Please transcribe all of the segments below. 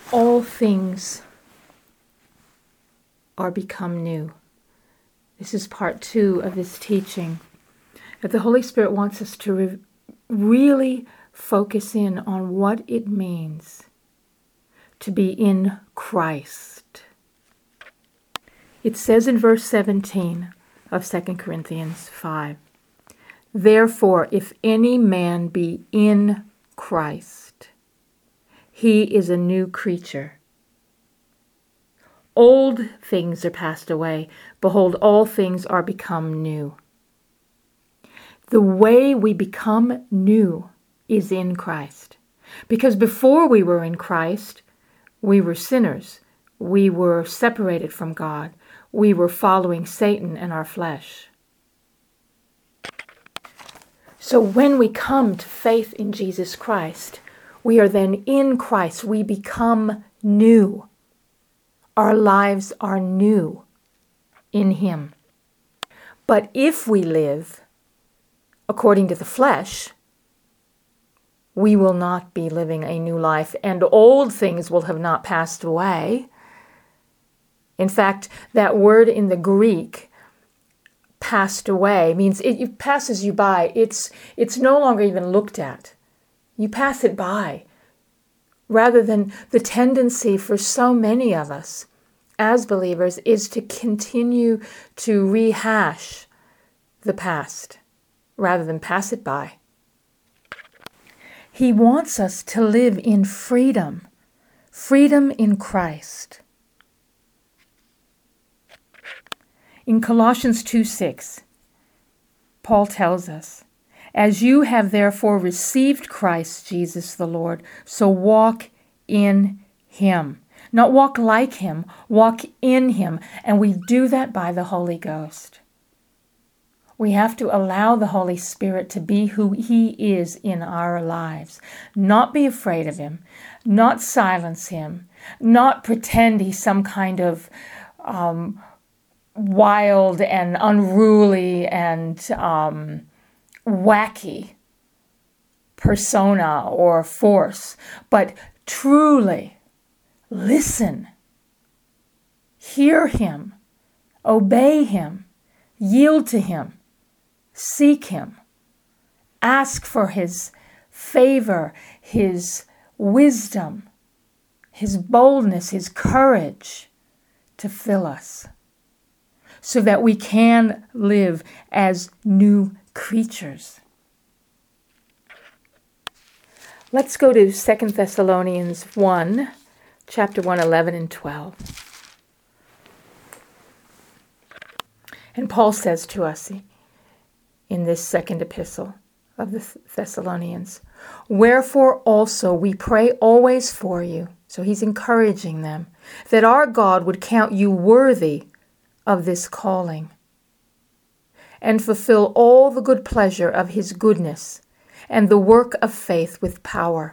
all things are become new. This is part 2 of this teaching. That the Holy Spirit wants us to really focus in on what it means to be in Christ. It says in verse 17 of 2 Corinthians 5, "Therefore, if any man be in Christ, he is a new creature. Old things are passed away. Behold, all things are become new." The way we become new is in Christ. Because before we were in Christ, we were sinners. We were separated from God. We were following Satan and our flesh. So when we come to faith in Jesus Christ, we are then in Christ. We become new. Our lives are new in Him. But if we live according to the flesh, we will not be living a new life, and old things will have not passed away. In fact, that word in the Greek, passed away, means it passes you by. It's no longer even looked at. You pass it by. Rather than the tendency for so many of us as believers is to continue to rehash the past rather than pass it by. He wants us to live in freedom, freedom in Christ. In Colossians 2:6, Paul tells us, "As you have therefore received Christ Jesus the Lord, so walk in Him." Not walk like Him, walk in Him. And we do that by the Holy Ghost. We have to allow the Holy Spirit to be who He is in our lives. Not be afraid of Him, not silence Him, not pretend He's some kind of wild and unruly and wacky persona or force, but truly listen, hear Him, obey Him, yield to Him, seek Him, ask for His favor, His wisdom, His boldness, His courage to fill us so that we can live as new creatures. Let's go to 2 Thessalonians 1, chapter 1, 11 and 12. And Paul says to us in this second epistle of the Thessalonians, "Wherefore also we pray always for you," so he's encouraging them, "that our God would count you worthy of this calling, and fulfill all the good pleasure of His goodness, and the work of faith with power,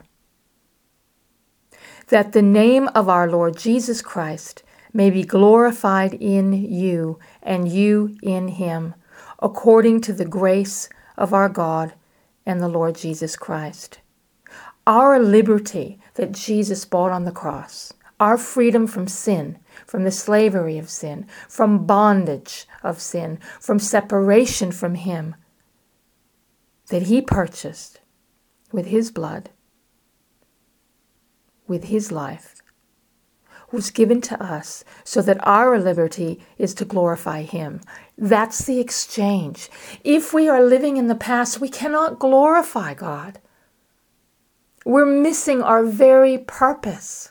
that the name of our Lord Jesus Christ may be glorified in you, and you in Him, according to the grace of our God and the Lord Jesus Christ." Our liberty that Jesus bought on the cross, our freedom from sin, from the slavery of sin, from bondage of sin, from separation from Him, that He purchased with His blood, with His life, was given to us so that our liberty is to glorify Him. That's the exchange. If we are living in the past, we cannot glorify God. We're missing our very purpose.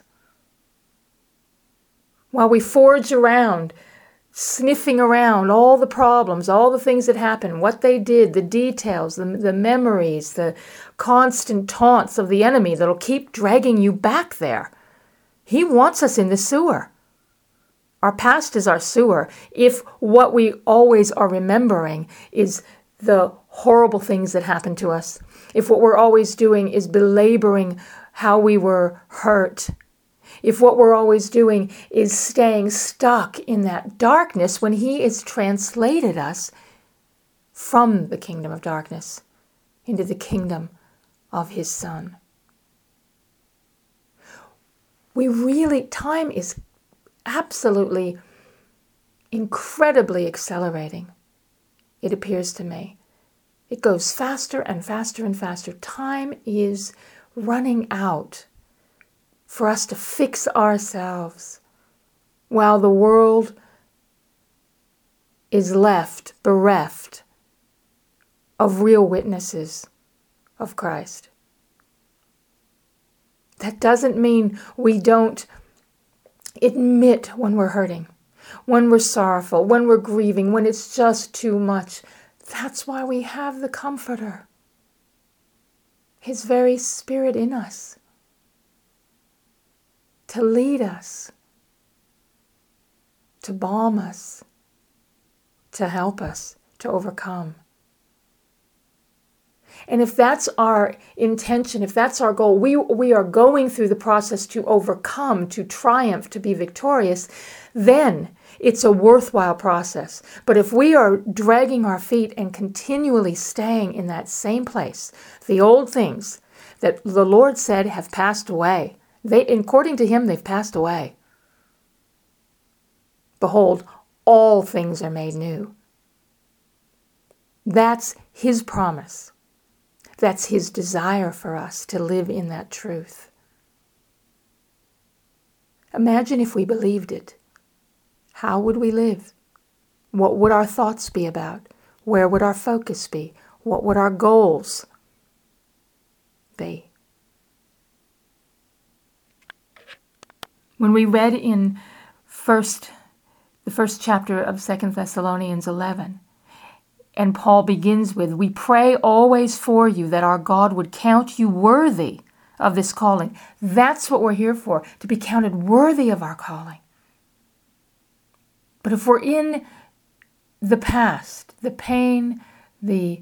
While we forge around, sniffing around all the problems, all the things that happened, what they did, the details, the memories, the constant taunts of the enemy that'll keep dragging you back there. He wants us in the sewer. Our past is our sewer. If what we always are remembering is the horrible things that happened to us, if what we're always doing is belaboring how we were hurt, if what we're always doing is staying stuck in that darkness when He has translated us from the kingdom of darkness into the kingdom of His Son. Time is absolutely, incredibly accelerating, it appears to me. It goes faster and faster and faster. Time is running out for us to fix ourselves while the world is left bereft of real witnesses of Christ. That doesn't mean we don't admit when we're hurting, when we're sorrowful, when we're grieving, when it's just too much. That's why we have the Comforter, His very Spirit in us, to lead us, to balm us, to help us to overcome. And if that's our intention, if that's our goal, we are going through the process to overcome, to triumph, to be victorious, then it's a worthwhile process. But if we are dragging our feet and continually staying in that same place, the old things that the Lord said have passed away, according to Him, they've passed away. Behold, all things are made new. That's His promise. That's His desire for us to live in that truth. Imagine if we believed it. How would we live? What would our thoughts be about? Where would our focus be? What would our goals be? When we read in the first chapter of 2 Thessalonians 11, and Paul begins with, "We pray always for you that our God would count you worthy of this calling." That's what we're here for, to be counted worthy of our calling. But if we're in the past, the pain, the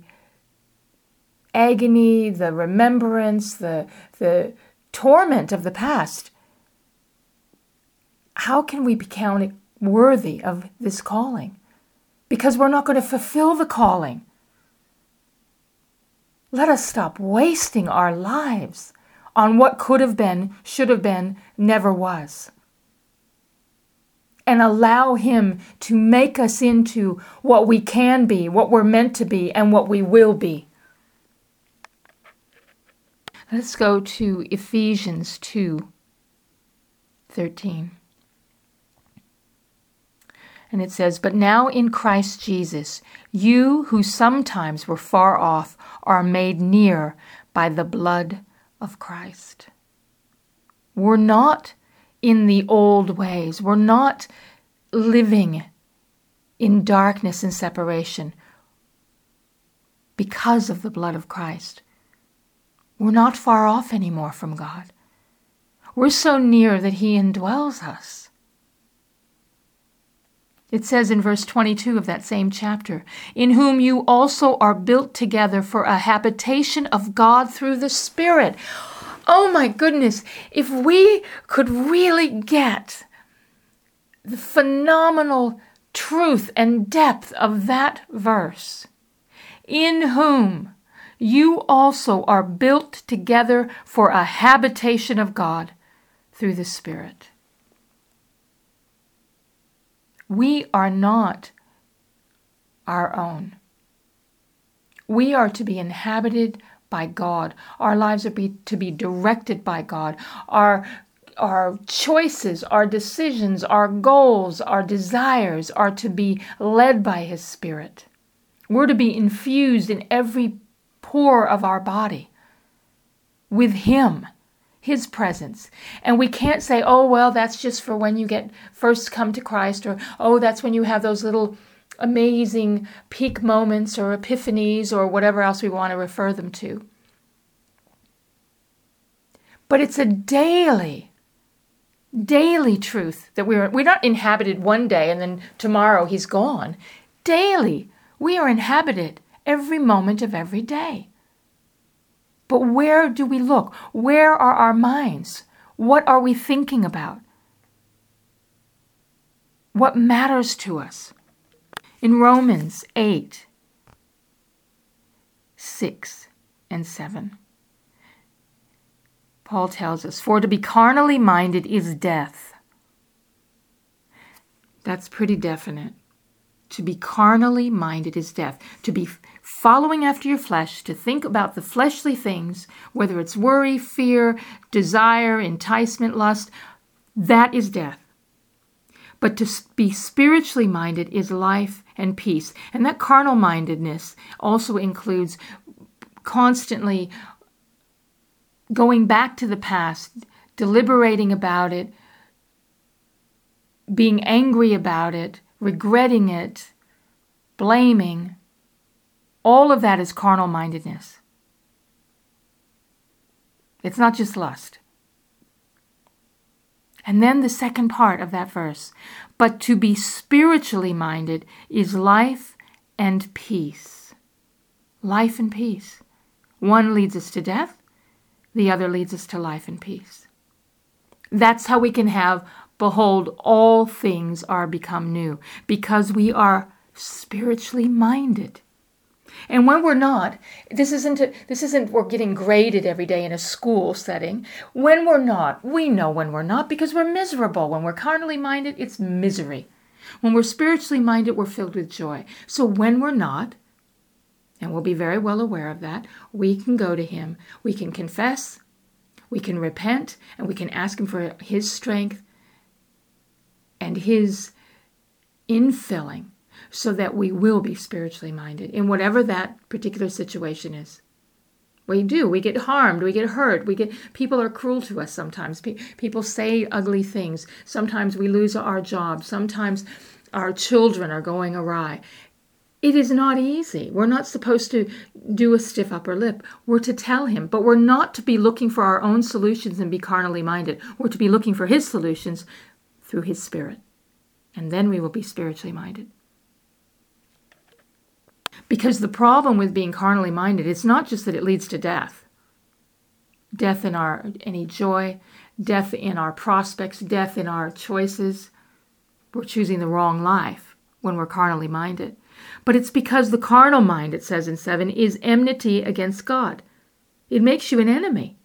agony, the remembrance, the torment of the past, how can we be counted worthy of this calling? Because we're not going to fulfill the calling. Let us stop wasting our lives on what could have been, should have been, never was. And allow Him to make us into what we can be, what we're meant to be, and what we will be. Let's go to Ephesians 2:13. And it says, "But now in Christ Jesus, you who sometimes were far off are made near by the blood of Christ." We're not in the old ways. We're not living in darkness and separation because of the blood of Christ. We're not far off anymore from God. We're so near that He indwells us. It says in verse 22 of that same chapter, "In whom you also are built together for a habitation of God through the Spirit." Oh my goodness, if we could really get the phenomenal truth and depth of that verse. "In whom you also are built together for a habitation of God through the Spirit." We are not our own. We are to be inhabited by God. Our lives are to be directed by God. Our choices, our decisions, our goals, our desires are to be led by His Spirit. We're to be infused in every pore of our body with Him, His presence. And we can't say, "Oh, well, that's just for when you first come to Christ," or, "Oh, that's when you have those little amazing peak moments or epiphanies," or whatever else we want to refer them to. But it's a daily truth that we're not inhabited one day and then tomorrow He's gone. Daily, we are inhabited every moment of every day. But where do we look? Where are our minds? What are we thinking about? What matters to us? In Romans 8:6 and 7, Paul tells us, for to be carnally minded is death. That's pretty definite. To be carnally minded is death. To be following after your flesh, to think about the fleshly things, whether it's worry, fear, desire, enticement, lust, that is death. But to be spiritually minded is life and peace. And that carnal mindedness also includes constantly going back to the past, deliberating about it, being angry about it, regretting it, blaming. All of that is carnal mindedness. It's not just lust. And then the second part of that verse, but to be spiritually minded is life and peace. Life and peace. One leads us to death, the other leads us to life and peace. That's how we can have, behold, all things are become new, because we are spiritually minded. And when we're not, this isn't we're getting graded every day in a school setting. When we're not, we know when we're not because we're miserable. When we're carnally minded, it's misery. When we're spiritually minded, we're filled with joy. So when we're not, and we'll be very well aware of that, we can go to him. We can confess, we can repent, and we can ask him for his strength and his infilling, so that we will be spiritually minded in whatever that particular situation is. We do. We get harmed. We get hurt. People are cruel to us sometimes. People say ugly things. Sometimes we lose our job. Sometimes our children are going awry. It is not easy. We're not supposed to do a stiff upper lip. We're to tell him, but we're not to be looking for our own solutions and be carnally minded. We're to be looking for his solutions through his Spirit. And then we will be spiritually minded. Because the problem with being carnally minded, it's not just that it leads to death. Death in any joy, death in our prospects, death in our choices. We're choosing the wrong life when we're carnally minded. But it's because the carnal mind, it says in 7, is enmity against God. It makes you an enemy.